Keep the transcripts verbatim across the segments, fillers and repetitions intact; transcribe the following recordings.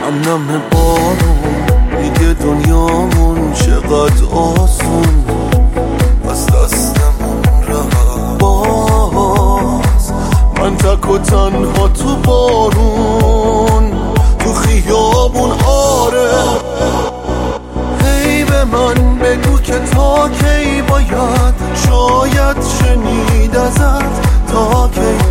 نم نم بارون میگه دنیامون چقدر آسون از دستمون رفت. باز من تک و تنها تو بارون تو خیابون. آره هی به من بگو که تا کی باید شاید شنید ازت تا کی.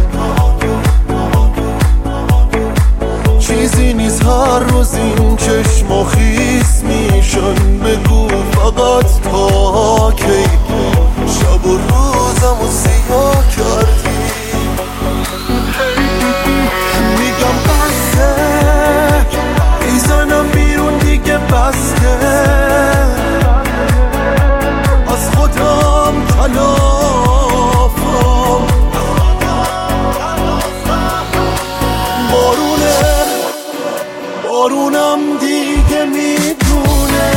چیزی نیست هر روز این چشم و خیس میشن، بگو فقط تا کی. شب و روزم و سیاه کردی. میگم بسته میزنم بیرون دیگه بسته، از خودم خلافم. بارونه بارونم دیگه میدونه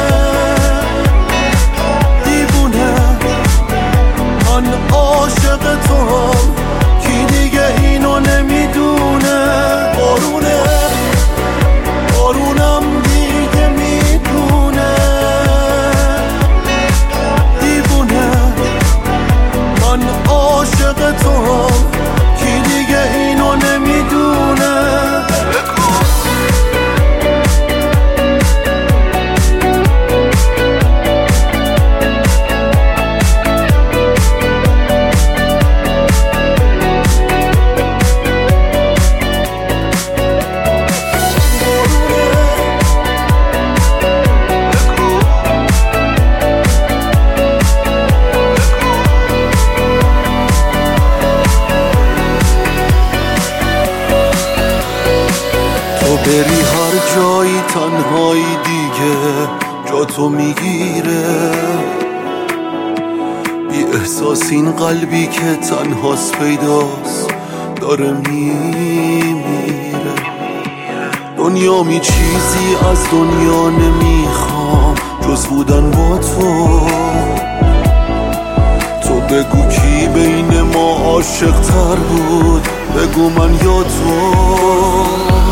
دیوونه من عاشق تو هم، کی دیگه اینو نمیدونه. بارونه بارونم دیگه میدونه دیوونه من عاشق تو هم، کی دیگه اینو نمیدونه. بری هر جایی تنهایی دیگه جا تو میگیره. بی احساس این قلبی که تنهاست پیداست داره میمیره. دنیا می چیزی از دنیا نمیخوام جز بودن با تو. تو بگو کی بین ما عاشق تر بود، بگو من یا تو.